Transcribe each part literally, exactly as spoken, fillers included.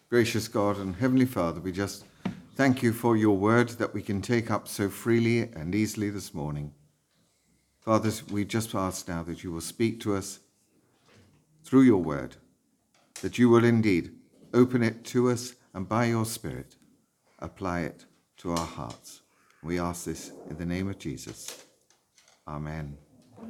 Gracious God and Heavenly Father, we just thank you for your word that we can take up so freely and easily this morning. Father, we just ask now that you will speak to us through your word, that you will indeed open it to us and by your Spirit apply it to our hearts. We ask this in the name of Jesus. Amen.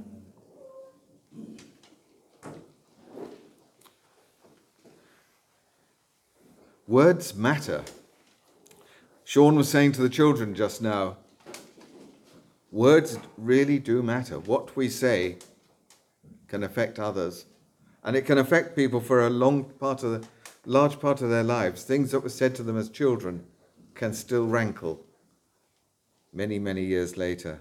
Words matter. Sean was saying to the children just now, words really do matter. What we say can affect others, and it can affect people for a long part of the, large part of their lives. Things that were said to them as children can still rankle many, many years later.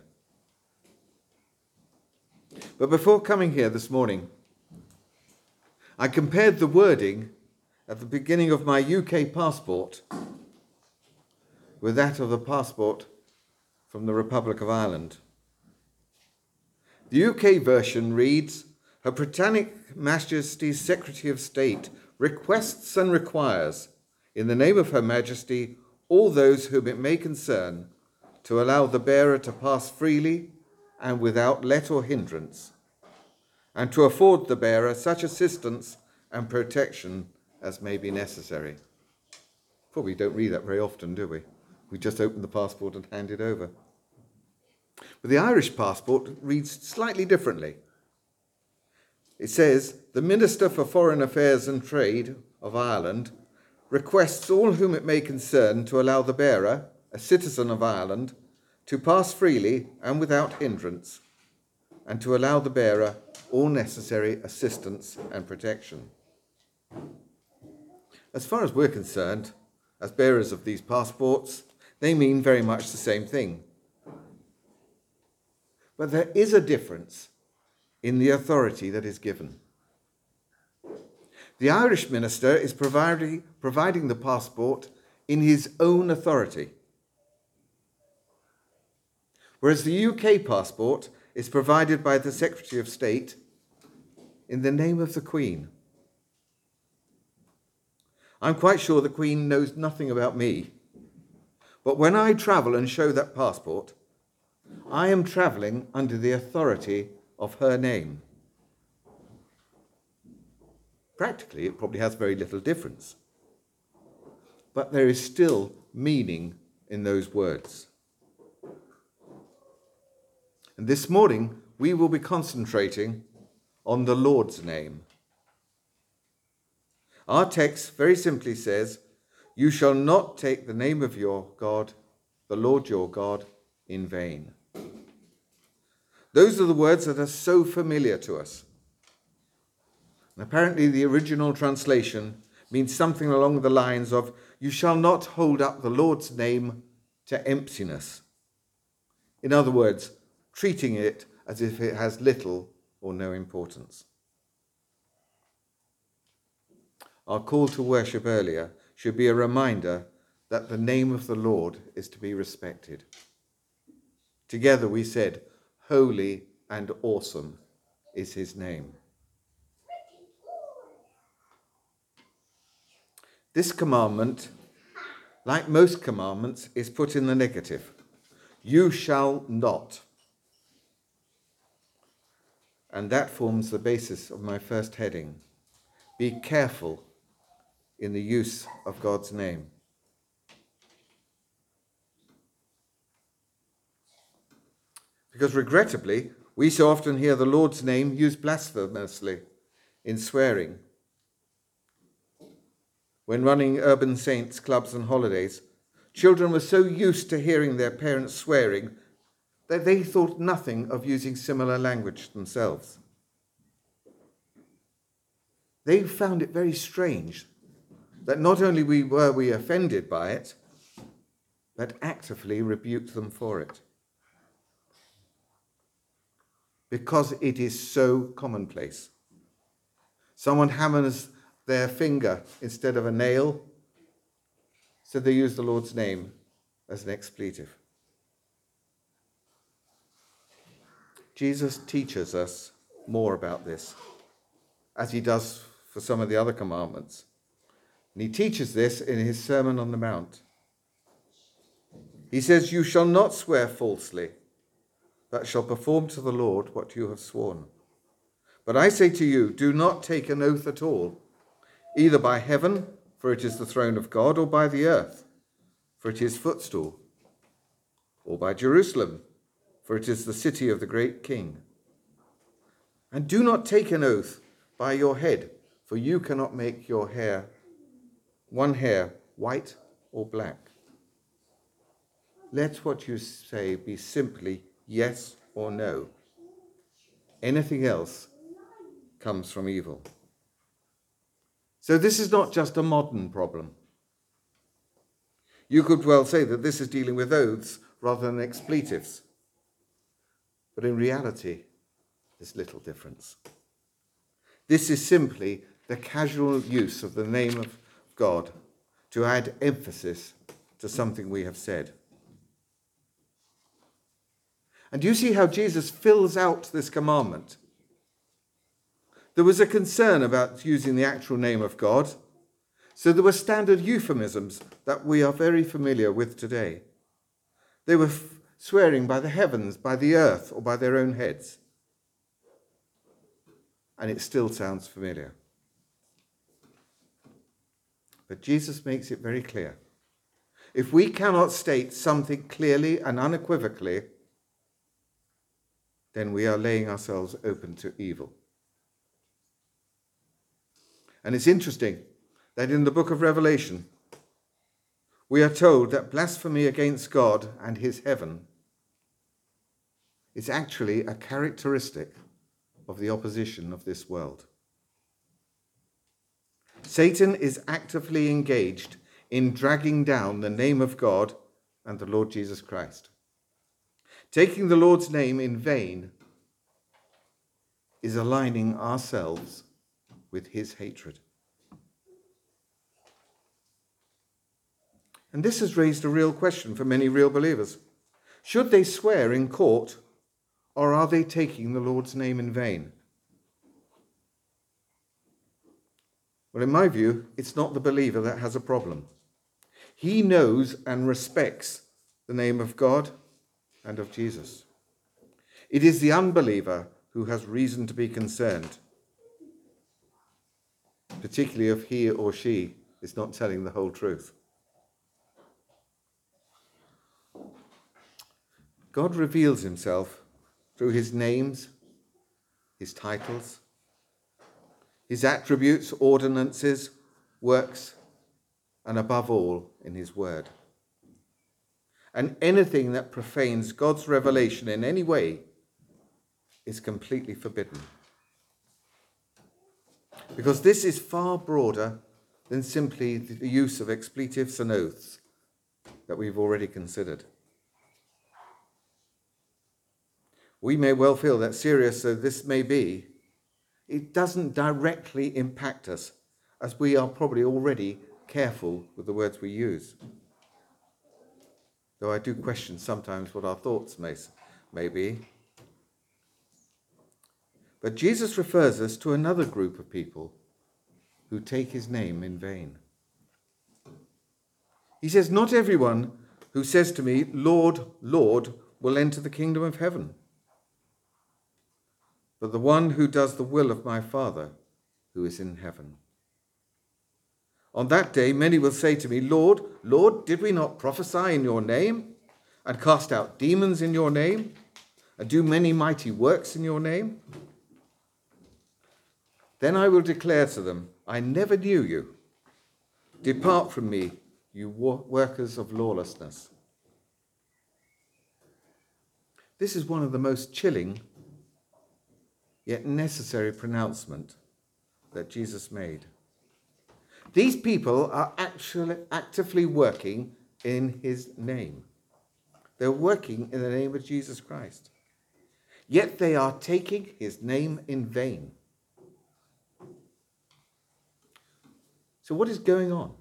But before coming here this morning, I compared the wording at the beginning of my U K passport with that of the passport from the Republic of Ireland. The U K version reads, Her Britannic Majesty's Secretary of State requests and requires, in the name of Her Majesty, all those whom it may concern, to allow the bearer to pass freely and without let or hindrance, and to afford the bearer such assistance and protection as may be necessary. Probably don't read that very often, do we? We just open the passport and hand it over. But the Irish passport reads slightly differently. It says, the Minister for Foreign Affairs and Trade of Ireland requests all whom it may concern to allow the bearer, a citizen of Ireland, to pass freely and without hindrance, and to allow the bearer all necessary assistance and protection. As far as we're concerned, as bearers of these passports, they mean very much the same thing. But there is a difference in the authority that is given. The Irish minister is providing, providing the passport in his own authority, whereas the U K passport is provided by the Secretary of State in the name of the Queen. I'm quite sure the Queen knows nothing about me, but when I travel and show that passport, I am travelling under the authority of her name. Practically, it probably has very little difference, but there is still meaning in those words. And this morning, we will be concentrating on the Lord's name. Our text very simply says, you shall not take the name of your God, the Lord your God, in vain. Those are the words that are so familiar to us. And apparently the original translation means something along the lines of, you shall not hold up the Lord's name to emptiness. In other words, treating it as if it has little or no importance. Our call to worship earlier should be a reminder that the name of the Lord is to be respected. Together we said, holy and awesome is his name. This commandment, like most commandments, is put in the negative. You shall not. And that forms the basis of my first heading. Be careful in the use of God's name. Because regrettably, we so often hear the Lord's name used blasphemously in swearing. When running urban saints, clubs and holidays, children were so used to hearing their parents swearing that they thought nothing of using similar language themselves. They found it very strange that not only were we offended by it, but actively rebuked them for it. Because it is so commonplace. Someone hammers their finger instead of a nail, so they use the Lord's name as an expletive. Jesus teaches us more about this, as he does for some of the other commandments. And he teaches this in his Sermon on the Mount. He says, "You shall not swear falsely, but shall perform to the Lord what you have sworn. But I say to you, do not take an oath at all, either by heaven, for it is the throne of God, or by the earth, for it is footstool, or by Jerusalem, for it is the city of the great king. And do not take an oath by your head, for you cannot make your hair, one hair, white or black. Let what you say be simply yes or no. Anything else comes from evil." So this is not just a modern problem. You could well say that this is dealing with oaths rather than expletives. But in reality, there's little difference. This is simply the casual use of the name of God to add emphasis to something we have said. And do you see how Jesus fills out this commandment? There was a concern about using the actual name of God, so there were standard euphemisms that we are very familiar with today. They were f- swearing by the heavens, by the earth, or by their own heads. And it still sounds familiar. But Jesus makes it very clear. If we cannot state something clearly and unequivocally, then we are laying ourselves open to evil. And it's interesting that in the book of Revelation, we are told that blasphemy against God and his heaven is actually a characteristic of the opposition of this world. Satan is actively engaged in dragging down the name of God and the Lord Jesus Christ. Taking the Lord's name in vain is aligning ourselves with his hatred. And this has raised a real question for many real believers. Should they swear in court, or are they taking the Lord's name in vain? Well, in my view, it's not the believer that has a problem. He knows and respects the name of God and of Jesus. It is the unbeliever who has reason to be concerned, particularly if he or she is not telling the whole truth. God reveals himself through his names, his titles, his attributes, ordinances, works, and above all, in his word. And anything that profanes God's revelation in any way is completely forbidden. Because this is far broader than simply the use of expletives and oaths that we've already considered. We may well feel that, serious though this may be, it doesn't directly impact us, as we are probably already careful with the words we use. Though I do question sometimes what our thoughts may, may be. But Jesus refers us to another group of people who take his name in vain. He says, "Not everyone who says to me, 'Lord, Lord,' will enter the kingdom of heaven, but the one who does the will of my Father who is in heaven. On that day, many will say to me, 'Lord, Lord, did we not prophesy in your name and cast out demons in your name and do many mighty works in your name?' Then I will declare to them, 'I never knew you. Depart from me, you workers of lawlessness.'" This is one of the most chilling yet necessary pronouncement that Jesus made. These people are actually actively working in his name. They're working in the name of Jesus Christ. Yet they are taking his name in vain. So what is going on?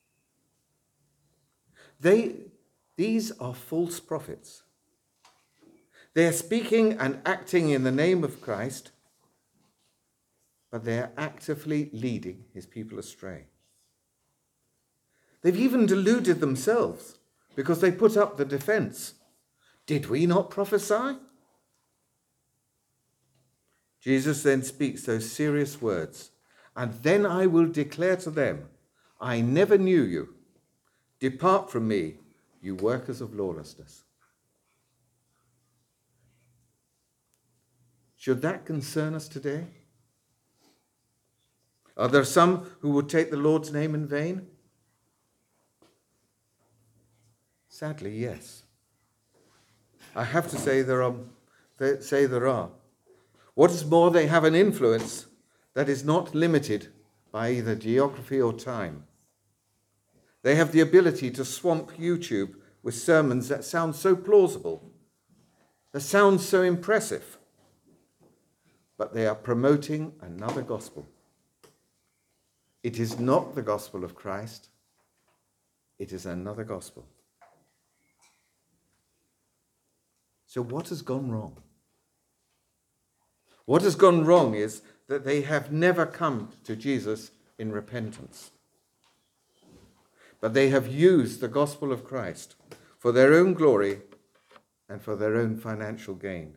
They, these are false prophets. They are speaking and acting in the name of Christ, but they are actively leading his people astray. They've even deluded themselves because they put up the defense. Did we not prophesy? Jesus then speaks those serious words. And then I will declare to them, I never knew you. Depart from me, you workers of lawlessness. Should that concern us today? Are there some who would take the Lord's name in vain? Sadly, yes. I have to say there are. Say there are. What is more, they have an influence that is not limited by either geography or time. They have the ability to swamp YouTube with sermons that sound so plausible, that sound so impressive, but they are promoting another gospel. It is not the gospel of Christ. It is another gospel. So what has gone wrong? What has gone wrong is that they have never come to Jesus in repentance. But they have used the gospel of Christ for their own glory and for their own financial gain.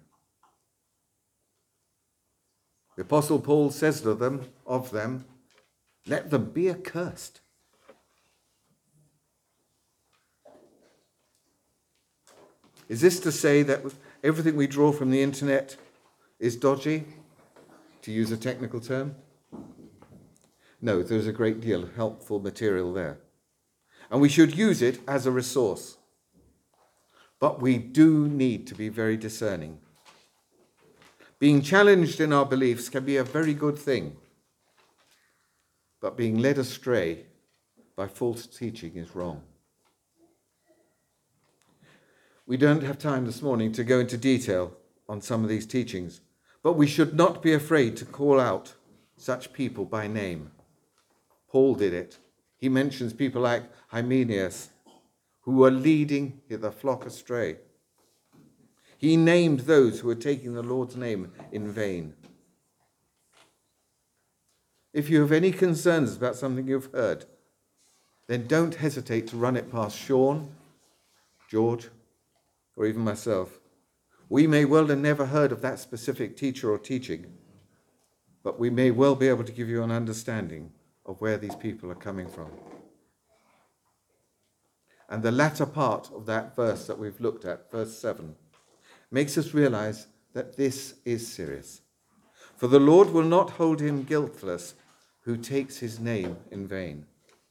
The Apostle Paul says to them, of them, let them be accursed. Is this to say that everything we draw from the internet is dodgy, to use a technical term? No, there's a great deal of helpful material there. And we should use it as a resource. But we do need to be very discerning. Being challenged in our beliefs can be a very good thing. But being led astray by false teaching is wrong. We don't have time this morning to go into detail on some of these teachings, but we should not be afraid to call out such people by name. Paul did it. He mentions people like Hymenaeus, who were leading the flock astray. He named those who were taking the Lord's name in vain. If you have any concerns about something you've heard, then don't hesitate to run it past Sean, George, or even myself. We may well have never heard of that specific teacher or teaching, but we may well be able to give you an understanding of where these people are coming from. And the latter part of that verse that we've looked at, verse seven, makes us realize that this is serious. For the Lord will not hold him guiltless who takes his name in vain.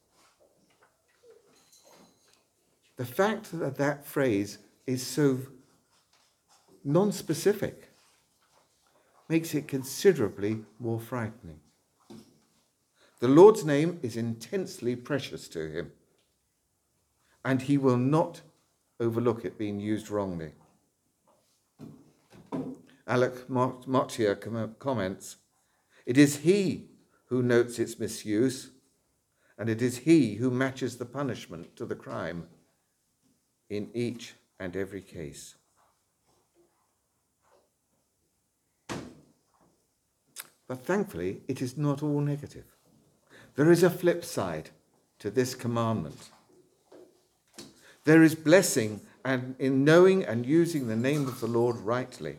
The fact that that phrase is so non-specific makes it considerably more frightening. The Lord's name is intensely precious to him, and he will not overlook it being used wrongly. Alec Mottier comments, it is he who notes its misuse, and it is he who matches the punishment to the crime in each and every case. But thankfully, it is not all negative. There is a flip side to this commandment. There is blessing and in knowing and using the name of the Lord rightly.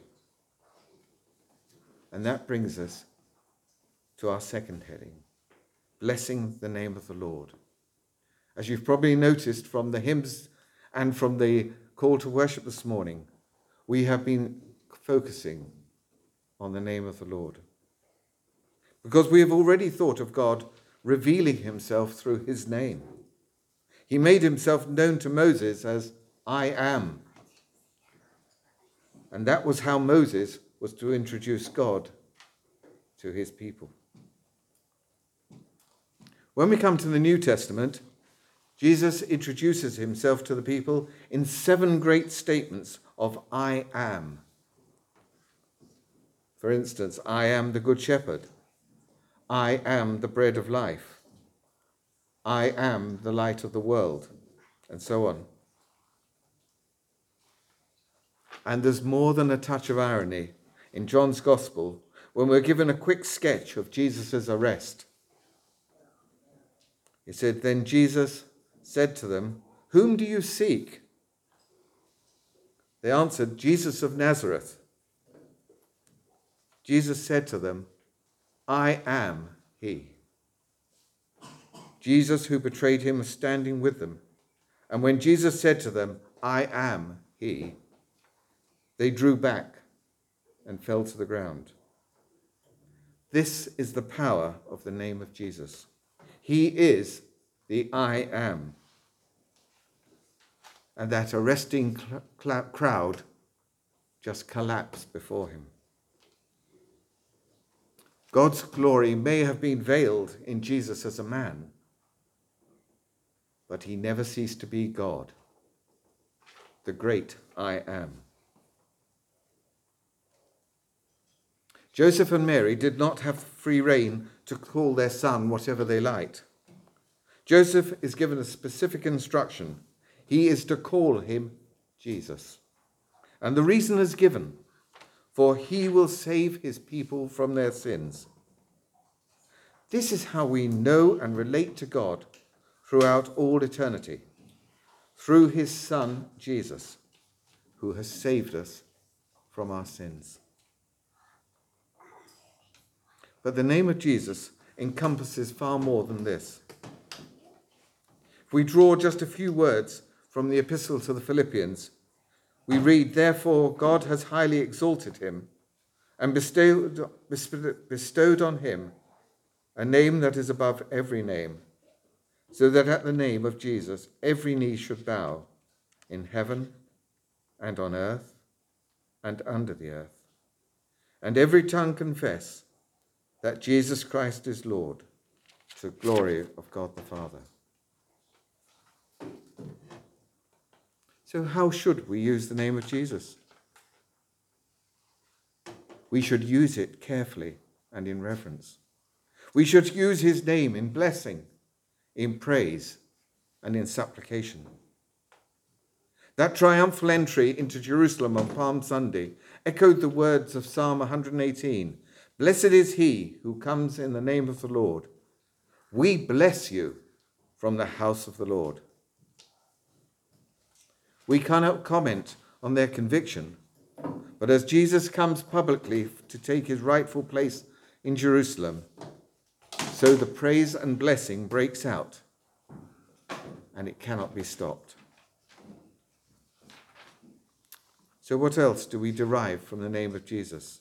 And that brings us to our second heading, blessing the name of the Lord. As you've probably noticed from the hymns and from the call to worship this morning, we have been focusing on the name of the Lord. Because we have already thought of God revealing himself through his name. He made himself known to Moses as I am. And that was how Moses was to introduce God to his people. When we come to the New Testament, Jesus introduces himself to the people in seven great statements of I am. For instance, I am the Good Shepherd. I am the bread of life. I am the light of the world, and so on. And there's more than a touch of irony in John's Gospel when we're given a quick sketch of Jesus' arrest. He said, then Jesus said to them, "Whom do you seek?" They answered, "Jesus of Nazareth." Jesus said to them, "I am he." Jesus, who betrayed him, was standing with them. And when Jesus said to them, "I am he," they drew back and fell to the ground. This is the power of the name of Jesus. He is the I am. And that arresting cl- cl- crowd just collapsed before him. God's glory may have been veiled in Jesus as a man, but he never ceased to be God, the great I am. Joseph and Mary did not have free rein to call their son whatever they liked. Joseph is given a specific instruction. He is to call him Jesus. And the reason is given, for he will save his people from their sins. This is how we know and relate to God throughout all eternity, through his Son, Jesus, who has saved us from our sins. But the name of Jesus encompasses far more than this. If we draw just a few words from the Epistle to the Philippians, we read, "Therefore God has highly exalted him and bestowed, bestowed on him a name that is above every name, so that at the name of Jesus every knee should bow, in heaven and on earth and under the earth, and every tongue confess that Jesus Christ is Lord, to the glory of God the Father." So how should we use the name of Jesus? We should use it carefully and in reverence. We should use his name in blessing, in praise, and in supplication. That triumphal entry into Jerusalem on Palm Sunday echoed the words of Psalm one eighteen. "Blessed is he who comes in the name of the Lord. We bless you from the house of the Lord." We cannot comment on their conviction, but as Jesus comes publicly to take his rightful place in Jerusalem, so the praise and blessing breaks out, and it cannot be stopped. So what else do we derive from the name of Jesus?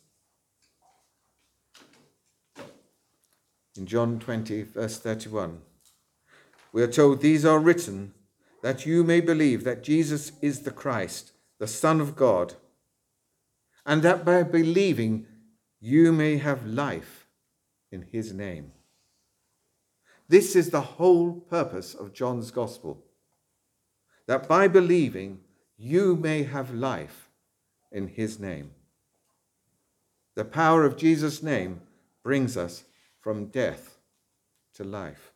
In John twenty, verse thirty-one, we are told, "These are written that you may believe that Jesus is the Christ, the Son of God, and that by believing you may have life in his name." This is the whole purpose of John's Gospel, that by believing you may have life in his name. The power of Jesus' name brings us from death to life.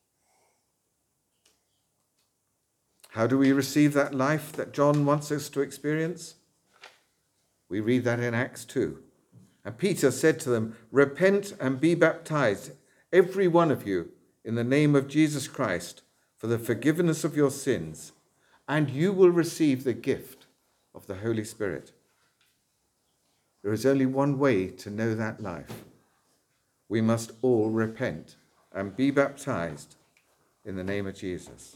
How do we receive that life that John wants us to experience? We read that in Acts two. "And Peter said to them, 'Repent and be baptized, every one of you, in the name of Jesus Christ, for the forgiveness of your sins, and you will receive the gift of the Holy Spirit.'" There is only one way to know that life. We must all repent and be baptized in the name of Jesus.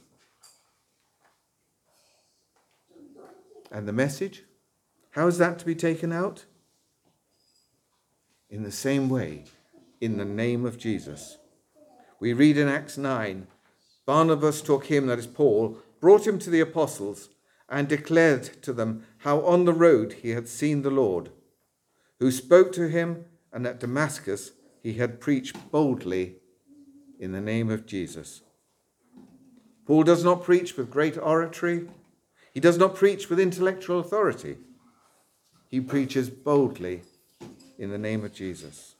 And the message? How is that to be taken out? In the same way, in the name of Jesus. We read in Acts nine, "Barnabas took him," that is Paul, "brought him to the apostles and declared to them how on the road he had seen the Lord, who spoke to him, and at Damascus he had preached boldly in the name of Jesus." Paul does not preach with great oratory. He does not preach with intellectual authority. He preaches boldly in the name of Jesus.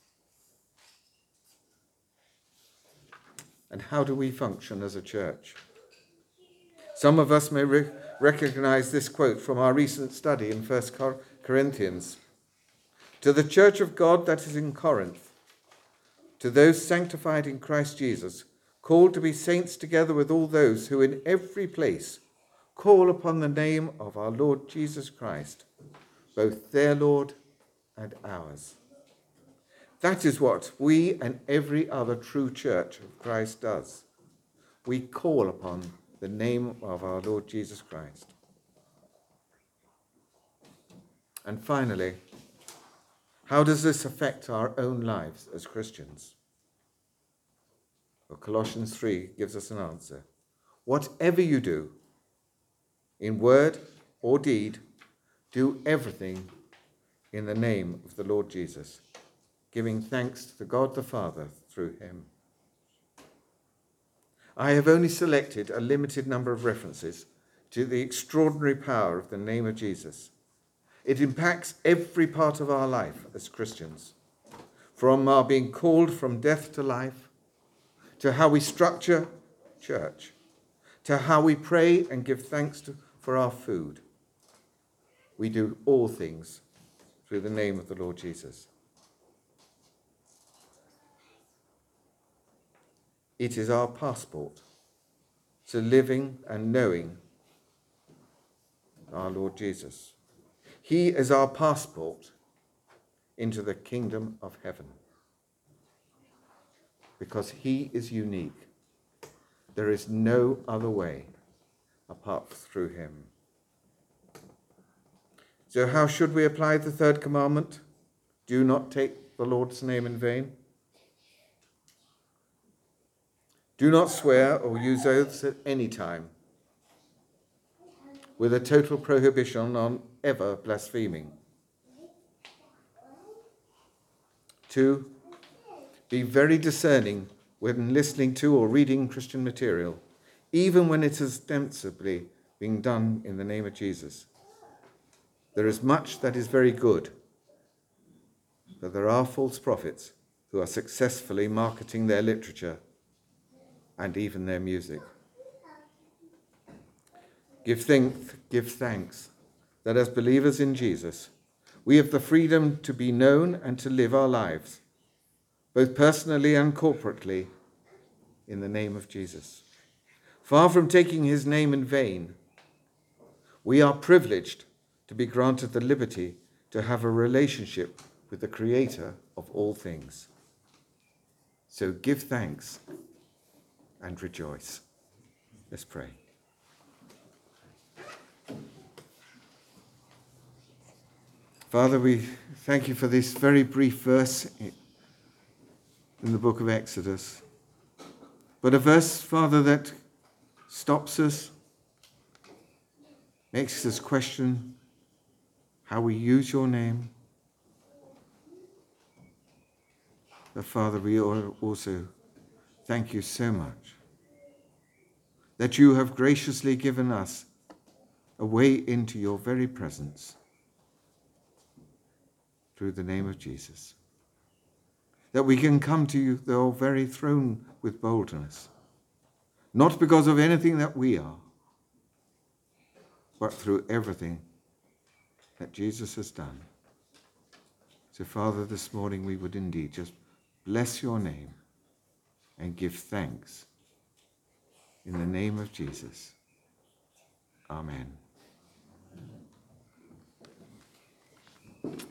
And how do we function as a church? Some of us may re- recognize this quote from our recent study in First Corinthians. "To the church of God that is in Corinth, to those sanctified in Christ Jesus, called to be saints together with all those who in every place call upon the name of our Lord Jesus Christ, both their Lord and ours. That is what we and every other true church of Christ does. We call upon the name of our Lord Jesus Christ. And finally, how does this affect our own lives as Christians? Well, Colossians three gives us an answer. Whatever you do, in word or deed, do everything in the name of the Lord Jesus, giving thanks to God the Father through him. I have only selected a limited number of references to the extraordinary power of the name of Jesus. It impacts every part of our life as Christians, from our being called from death to life, to how we structure church, to how we pray and give thanks to, for our food. We do all things through the name of the Lord Jesus. It is our passport to living and knowing our Lord Jesus. He is our passport into the kingdom of heaven. Because he is unique. There is no other way apart through him. So how should we apply the third commandment? Do not take the Lord's name in vain. Do not swear or use oaths at any time, with a total prohibition on ever blaspheming. Two, be very discerning when listening to or reading Christian material, even when it is ostensibly being done in the name of Jesus. There is much that is very good, but there are false prophets who are successfully marketing their literature and even their music. Give, think, give thanks that as believers in Jesus, we have the freedom to be known and to live our lives, both personally and corporately, in the name of Jesus. Far from taking his name in vain, we are privileged to be granted the liberty to have a relationship with the Creator of all things. So give thanks and rejoice. Let's pray. Father, we thank you for this very brief verse in the book of Exodus. But a verse, Father, that stops us, makes us question how we use your name. But Father, we also thank you so much that you have graciously given us a way into your very presence through the name of Jesus. That we can come to you, your very throne, with boldness, not because of anything that we are, but through everything that Jesus has done. So, Father, this morning we would indeed just bless your name and give thanks in the name of Jesus. Amen.